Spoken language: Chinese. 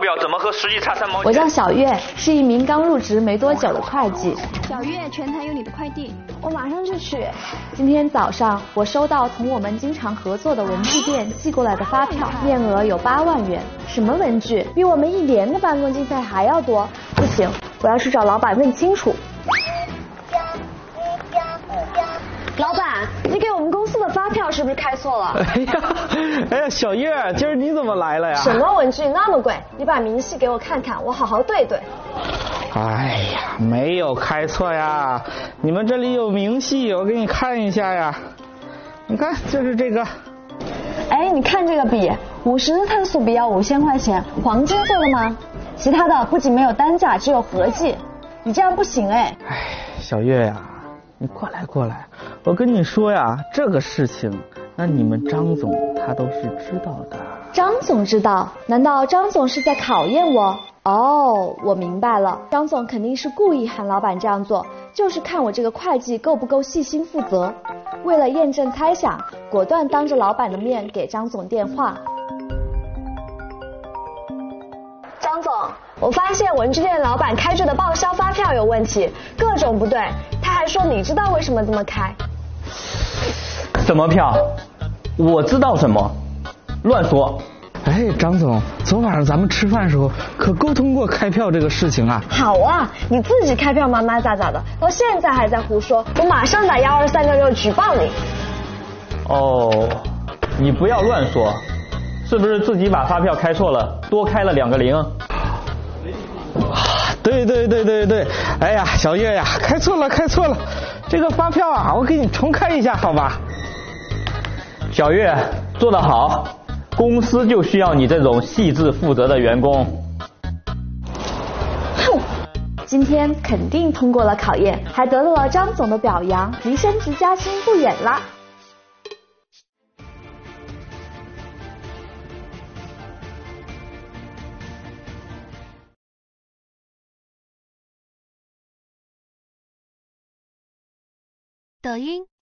表怎么和实际差3毛钱？ 我叫小月，是一名刚入职没多久的会计。 小月，前台有你的快递， 我马上就去。 今天早上我收到同我们经常合作的文具店寄过来的发票，面额有8万元。什么文具？比我们1年的办公经费还要多。不行，我要去找老板问清楚。 老板，你给我们公司的发票是不是开错了？ 哎呀，小月，今儿你怎么来了呀？ 什么文具那么贵？你把明细给我看看，我好好对对。 哎呀，没有开错呀，你们这里有明细，我给你看一下呀。你看，就是这个。 哎，你看这个笔，50碳素笔要5000块钱，黄金做的吗？其他的不仅没有单价，只有合计，你这样不行哎。 哎，小月呀，你过来，我跟你说呀，这个事情，那你们张总他都是知道的。 张总知道？难道张总是在考验我？哦，我明白了，张总肯定是故意喊老板这样做，就是看我这个会计够不够细心负责。为了验证猜想，果断当着老板的面给张总电话。 张总，我发现文具店老板开具的报销发票有问题，各种不对，他还说你知道为什么这么开。 什么票？我知道什么？乱说！ 哎，张总，昨晚上咱们吃饭的时候可沟通过开票这个事情啊。 好啊，你自己开票嘛嘛咋咋的，到现在还在胡说，我马上打12366举报你。 哦，你不要乱说，是不是自己把发票开错了，多开了2个0？ 对，哎呀，小月呀，开错了，这个发票啊，我给你重开一下，好吧？ 小月，做得好，公司就需要你这种细致负责的员工。 哼，今天肯定通过了考验，还得到了张总的表扬，离升职加薪不远啦。 抖音。